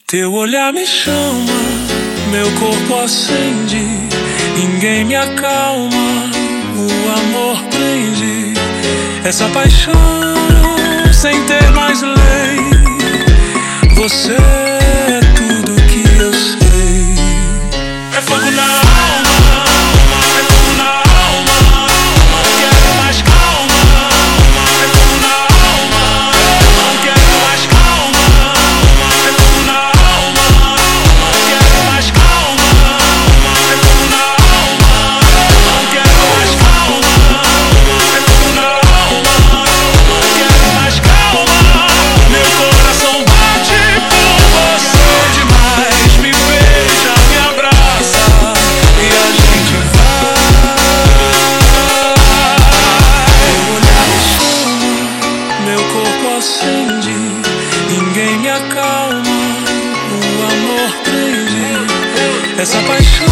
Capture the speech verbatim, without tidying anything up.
Teu olhar me chama, meu corpo acende, ninguém me acalma, o amor prende. Essa paixão sem ter mais lei, você é tudo que eu sei. É fogo na alma, é fogo na alma, não quero mais calma. É fogo na alma, não quero mais calma. É fogo na alma, não quero mais calma. É fogo na alma, não quero mais calma. É fogo na alma, não quero mais calma. Meu coração bate por você demais. Me beija, me abraça e a gente vai. Meu olhar me chama, meu corpo acende, ninguém me acalma, o amor prende. Essa paixão